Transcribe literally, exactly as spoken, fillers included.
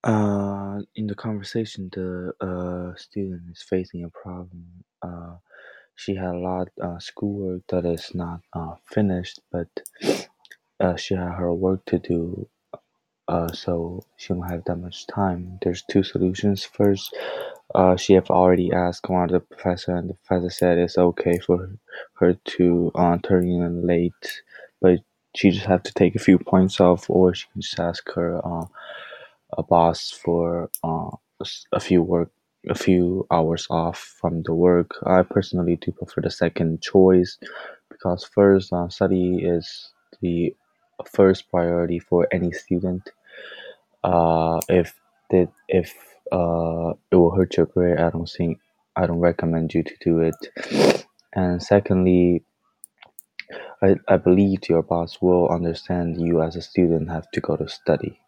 Uh, in the conversation, the uh, student is facing a problem. Uh, she had a lot uh, schoolwork that is not uh, finished, but uh, she had her work to do, uh, so she don't have that much time. There's two solutions. First, uh, she have already asked one of the professor, and the professor said it's okay for her to uh, turn in late, but she just have to take a few points off, or she can just ask her uh, a boss for uh, a few work a few hours off from the work. I personally do prefer the second choice because first, uh, study is the first priority for any student. Uh, if that if uh, it will hurt your grade, I don't think I don't recommend you to do it. And secondly, I, I believe your boss will understand you as a student have to go to study.